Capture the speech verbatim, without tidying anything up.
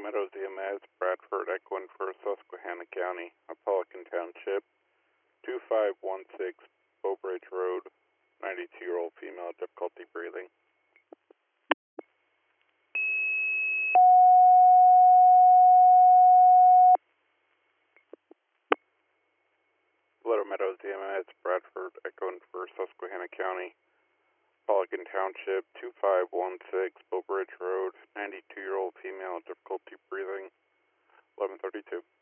Meadows E M S, Bradford, Equin for Susquehanna County, Apollican Township, two five one six Bowbridge Road, ninety-two-year-old female, difficulty breathing. Little Meadows E M S, Bradford, Equin for Susquehanna County, Apollican Township, two five one six Bowbridge Road, ninety-two-year-old female, difficulty breathing, eleven thirty-two.